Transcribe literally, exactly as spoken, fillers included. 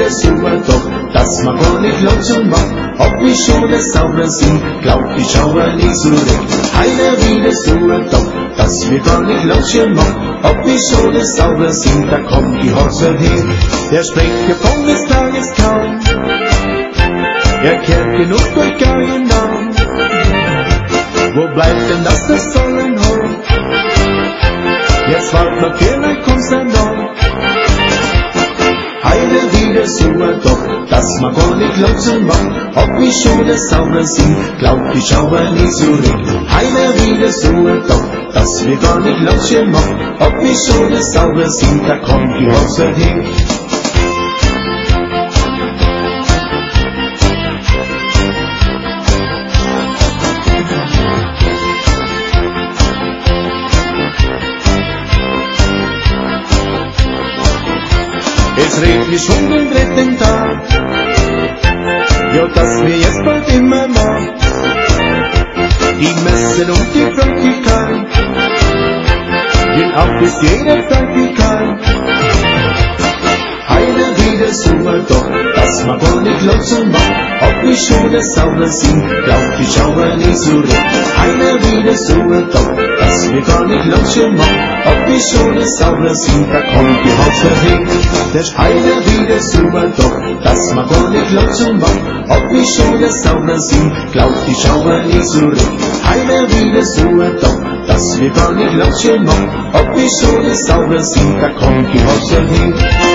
wieder sauber, doch dass man gar nicht Lotschen macht. Ob ich schon das sauber sind, glaubt ich aber nicht so recht. Heiner wieder sauber, doch dass wir gar nicht Lotschen macht. Ob ich schon das sauber sind, da kommt die Hotze her. Der Sprecher von des Tages kaum, er kehrt genug durch keinen Namen. Wo bleibt denn das, das Sollenhorn? Jetzt wart noch vielleicht kommt's dann noch. Heide wieder sauber, doch dass man gar nicht Lotschen macht. Ob ich schon das sauber sind, glaubt ich aber nicht so recht. Heide wieder sauber, doch dass wir gar nicht Lotschen macht. Ob ich schon das sauber sind, da kommt die Hotze her. Es regnet schon den dritten Tag, ja, dass wir jetzt bald immer machen. Die Messen und die Pünktlichkeit, will auch bis jeder fertig kann. Heide wieder sauber, doch dass man gar nicht Lotschen macht. Ob ich schon das sauber sind, glaubt ich aber nicht so recht. Heide wieder sauber, doch dass wir gar nicht Lotschen macht. Ob ich schon das sauber sind, da kommt die Hotze her. Der Heide wieder sauber, doch dass man gar nicht Lotschen macht. Ob ich schon das sauber sind, glaubt ich aber nicht so recht. Heide wieder sauber, doch dass wir gar nicht Lotschen macht. Ob ich schon das sauber sind, da kommt die Hotze her.